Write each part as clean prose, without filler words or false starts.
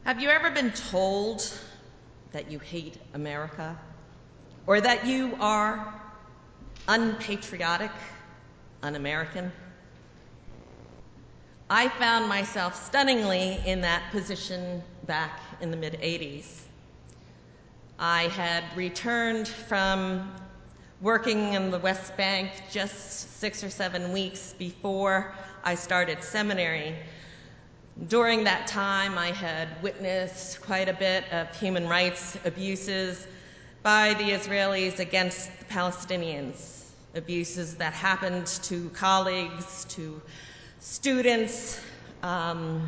Have you ever been told that you hate America, or that you are unpatriotic, un-American? I found myself stunningly in that position back in the mid-'80s. I had returned from working in the West Bank just 6 or 7 weeks before I started seminary. During that time, I had witnessed quite a bit of human rights abuses by the Israelis against the Palestinians, abuses that happened to colleagues, to students. I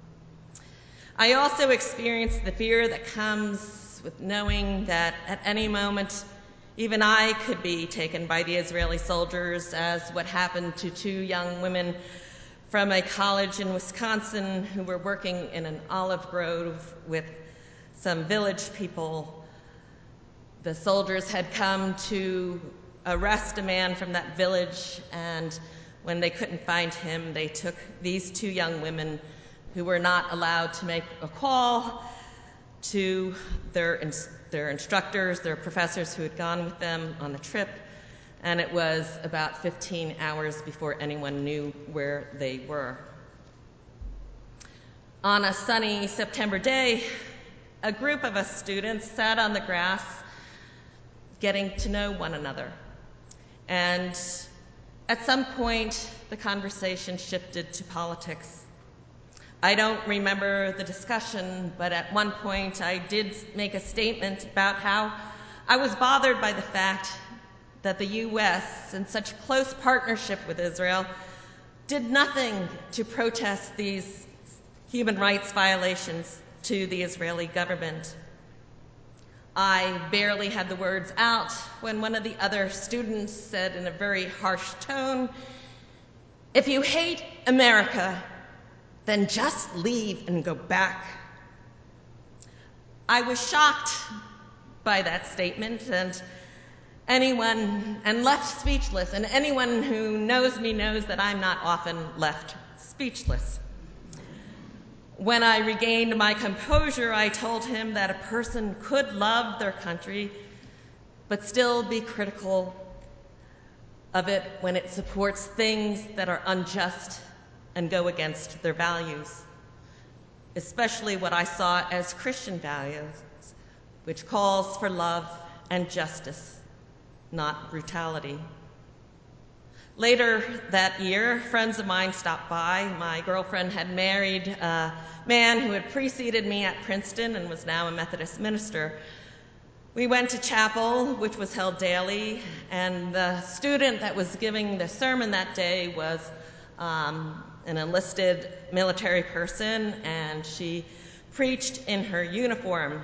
also experienced the fear that comes with knowing that at any moment, even I could be taken by the Israeli soldiers, as what happened to 2 young women from a college in Wisconsin who were working in an olive grove with some village people. The soldiers had come to arrest a man from that village, and when they couldn't find him, they took these 2 young women who were not allowed to make a call to their instructors, their professors who had gone with them on the trip, and it was about 15 hours before anyone knew where they were. On a sunny September day, a group of us students sat on the grass getting to know one another. And at some point, the conversation shifted to politics. I don't remember the discussion, but at one point I did make a statement about how I was bothered by the fact that the U.S., in such close partnership with Israel, did nothing to protest these human rights violations to the Israeli government. I barely had the words out when one of the other students said in a very harsh tone, "If you hate America, then just leave and go back." I was shocked by that statement, and left speechless, and anyone who knows me knows that I'm not often left speechless. When I regained my composure, I told him that a person could love their country, but still be critical of it when it supports things that are unjust and go against their values, especially what I saw as Christian values, which calls for love and justice, not brutality. Later that year, friends of mine stopped by. My girlfriend had married a man who had preceded me at Princeton and was now a Methodist minister. We went to chapel, which was held daily, and the student that was giving the sermon that day was an enlisted military person, and she preached in her uniform.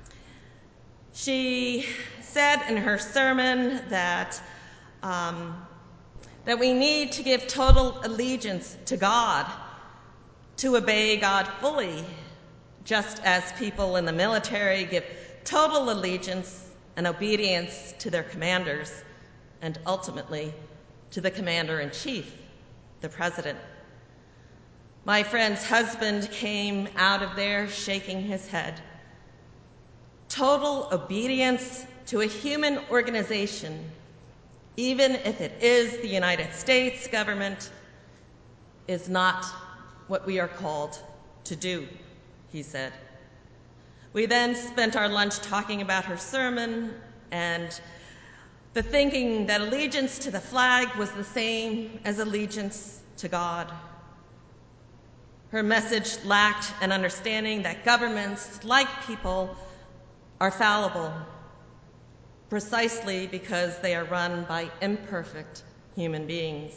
She said in her sermon that we need to give total allegiance to God, to obey God fully, just as people in the military give total allegiance and obedience to their commanders, and ultimately to the commander-in-chief, the president. My friend's husband came out of there shaking his head. Total obedience to a human organization, even if it is the United States government, is not what we are called to do, he said. We then spent our lunch talking about her sermon and the thinking that allegiance to the flag was the same as allegiance to God. Her message lacked an understanding that governments, like people, are fallible, precisely because they are run by imperfect human beings.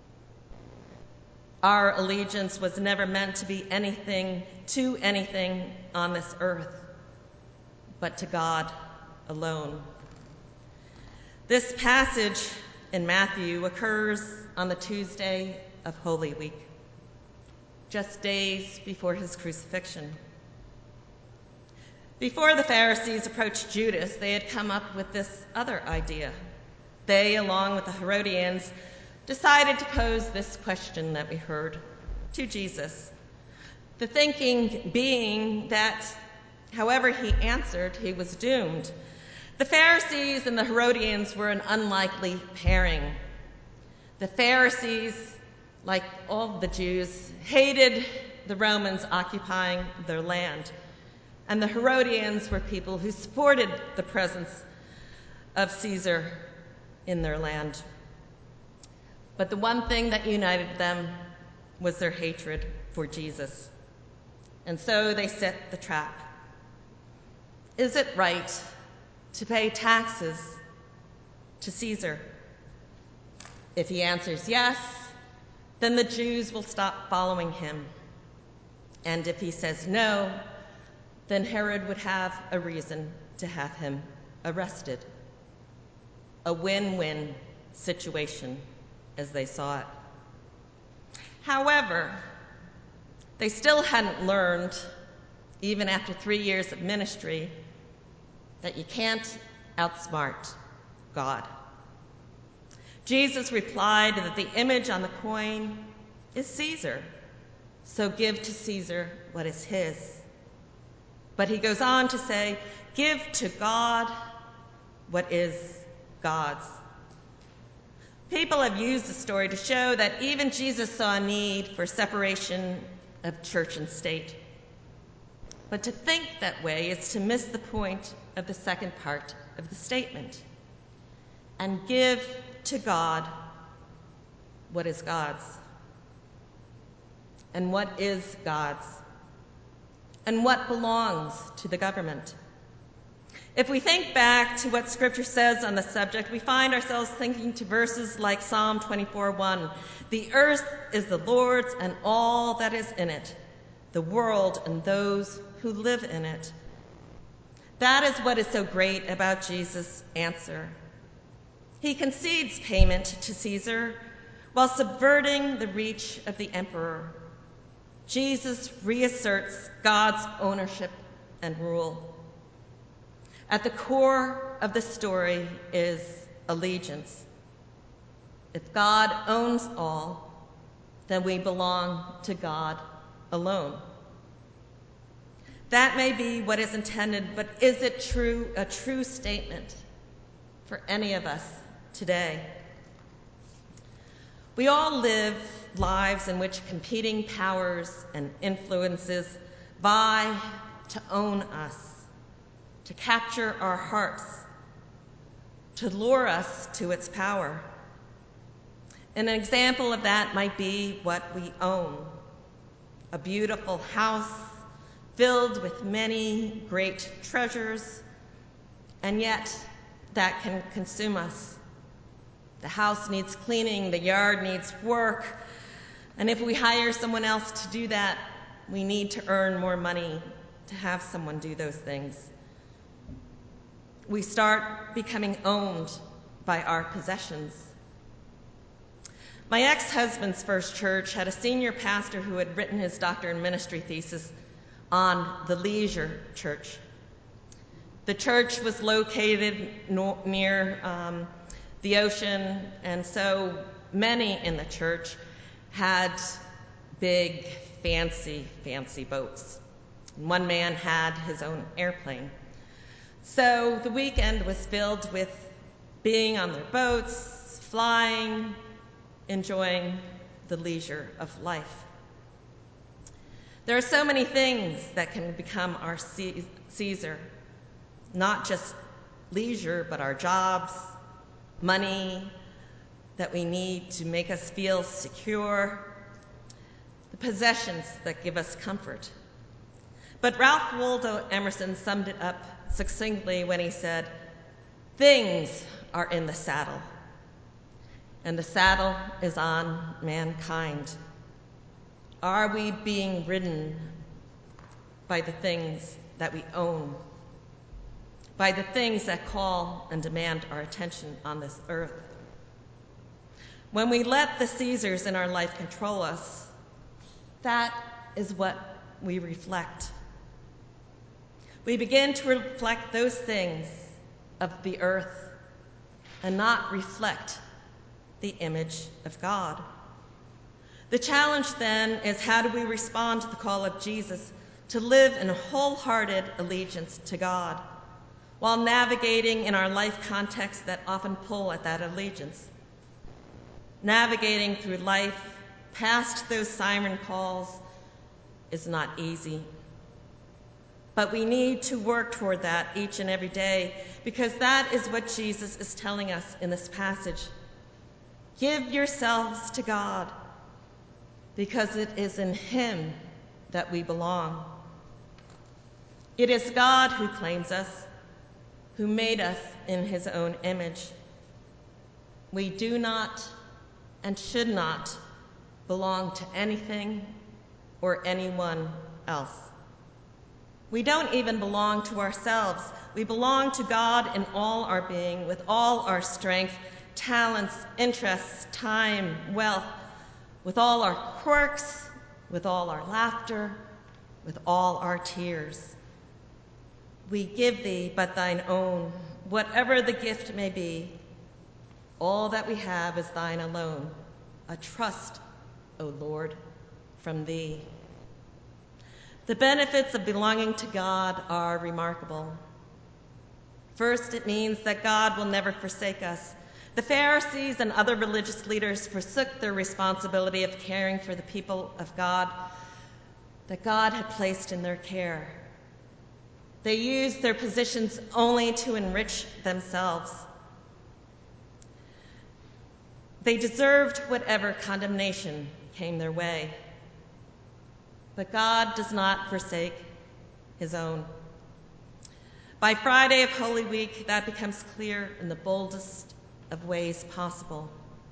Our allegiance was never meant to be anything to anything on this earth, but to God alone. This passage in Matthew occurs on the Tuesday of Holy Week, just days before his crucifixion. Before the Pharisees approached Judas, they had come up with this other idea. They, along with the Herodians, decided to pose this question that we heard to Jesus. The thinking being that however he answered, he was doomed. The Pharisees and the Herodians were an unlikely pairing. The Pharisees, like all the Jews, hated the Romans occupying their land. And the Herodians were people who supported the presence of Caesar in their land. But the one thing that united them was their hatred for Jesus. And so they set the trap. Is it right to pay taxes to Caesar? If he answers yes, then the Jews will stop following him. And if he says no, then Herod would have a reason to have him arrested. A win-win situation, as they saw it. However, they still hadn't learned, even after 3 years of ministry, that you can't outsmart God. Jesus replied that the image on the coin is Caesar, so give to Caesar what is his. But he goes on to say, give to God what is God's. People have used the story to show that even Jesus saw a need for separation of church and state. But to think that way is to miss the point of the second part of the statement. And give to God what is God's. And what is God's? And what belongs to the government? If we think back to what Scripture says on the subject, we find ourselves thinking to verses like Psalm 24:1. The earth is the Lord's and all that is in it, the world and those who live in it. That is what is so great about Jesus' answer. He concedes payment to Caesar while subverting the reach of the emperor. Jesus reasserts God's ownership and rule. At the core of the story is allegiance. If God owns all, then we belong to God alone. That may be what is intended, but is it true, a true statement for any of us today? We all live lives in which competing powers and influences vie to own us, to capture our hearts, to lure us to its power. An example of that might be what we own: a beautiful house filled with many great treasures, and yet that can consume us. The house needs cleaning, the yard needs work, and if we hire someone else to do that, we need to earn more money to have someone do those things. We start becoming owned by our possessions. My ex-husband's first church had a senior pastor who had written his doctorate in ministry thesis on the leisure church. The church was located near the ocean, and so many in the church had big, fancy boats. And one man had his own airplane. So the weekend was filled with being on their boats, flying, enjoying the leisure of life. There are so many things that can become our Caesar, not just leisure, but our jobs, money that we need to make us feel secure, the possessions that give us comfort. But Ralph Waldo Emerson summed it up succinctly when he said, "Things are in the saddle, and the saddle is on mankind." Are we being ridden by the things that we own, by the things that call and demand our attention on this earth? When we let the Caesars in our life control us, that is what we reflect. We begin to reflect those things of the earth and not reflect the image of God. The challenge then is, how do we respond to the call of Jesus to live in wholehearted allegiance to God while navigating in our life contexts that often pull at that allegiance? Navigating through life past those siren calls is not easy. But we need to work toward that each and every day, because that is what Jesus is telling us in this passage. Give yourselves to God, because it is in Him that we belong. It is God who claims us, who made us in His own image. We do not and should not belong to anything or anyone else. We don't even belong to ourselves. We belong to God in all our being, with all our strength, talents, interests, time, wealth, with all our quirks, with all our laughter, with all our tears. We give thee but thine own, whatever the gift may be. All that we have is thine alone, a trust, O Lord, from thee. The benefits of belonging to God are remarkable. First, it means that God will never forsake us. The Pharisees and other religious leaders forsook their responsibility of caring for the people of God that God had placed in their care. They used their positions only to enrich themselves. They deserved whatever condemnation came their way. But God does not forsake His own. By Friday of Holy Week, that becomes clear in the boldest of ways possible.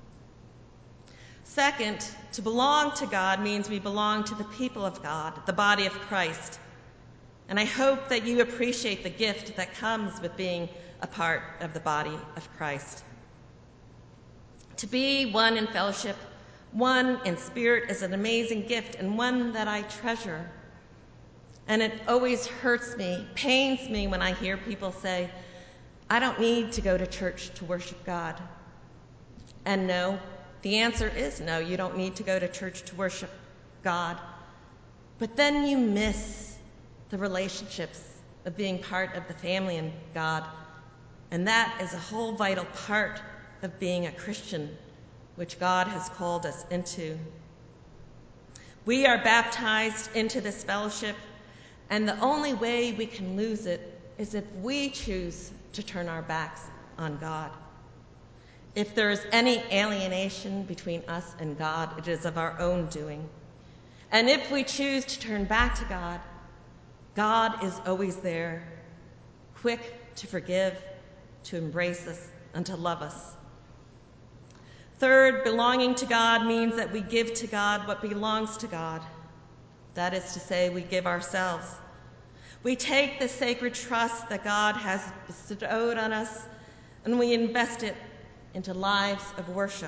Second, to belong to God means we belong to the people of God, the body of Christ. And I hope that you appreciate the gift that comes with being a part of the body of Christ. To be one in fellowship, one in spirit, is an amazing gift, and one that I treasure. And it always hurts me, pains me, when I hear people say, I don't need to go to church to worship God. And no, the answer is no, you don't need to go to church to worship God. But then you miss the relationships of being part of the family in God. And that is a whole vital part of being a Christian, which God has called us into. We are baptized into this fellowship, and the only way we can lose it is if we choose to turn our backs on God. If there is any alienation between us and God, it is of our own doing. And if we choose to turn back to God, God is always there, quick to forgive, to embrace us, and to love us. Third, belonging to God means that we give to God what belongs to God. That is to say, we give ourselves. We take the sacred trust that God has bestowed on us, and we invest it into lives of worship.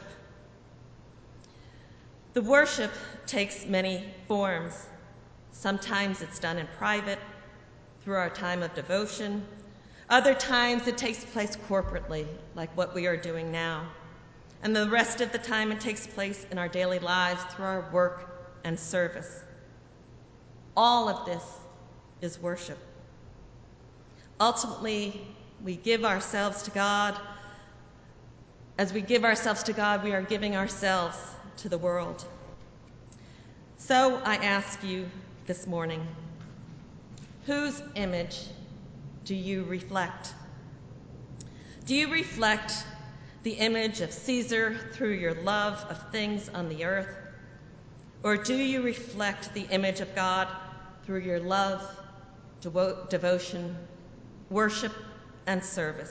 The worship takes many forms. Sometimes it's done in private, through our time of devotion. Other times it takes place corporately, like what we are doing now. And the rest of the time it takes place in our daily lives through our work and service. All of this is worship. Ultimately, we give ourselves to God. As we give ourselves to God, we are giving ourselves to the world. So I ask you this morning, whose image do you reflect? Do you reflect the image of Caesar through your love of things on the earth? Or do you reflect the image of God through your love, devotion, worship, and service?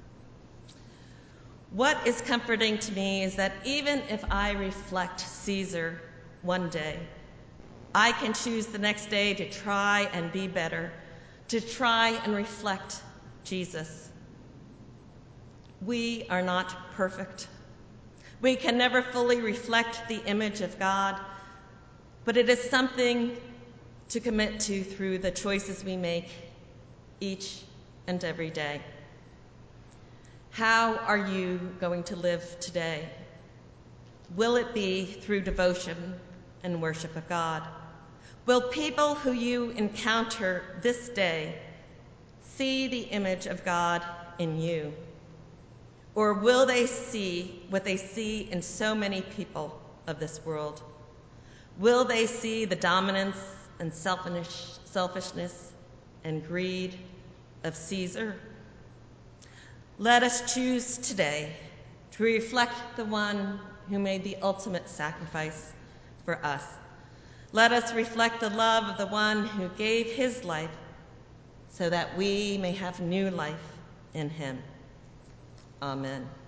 What is comforting to me is that even if I reflect Caesar one day, I can choose the next day to try and be better, to try and reflect Jesus. We are not perfect. We can never fully reflect the image of God, but it is something to commit to through the choices we make each and every day. How are you going to live today? Will it be through devotion and worship of God? Will people who you encounter this day see the image of God in you? Or will they see what they see in so many people of this world? Will they see the dominance and selfishness and greed of Caesar? Let us choose today to reflect the one who made the ultimate sacrifice for us. Let us reflect the love of the one who gave his life so that we may have new life in him. Amen.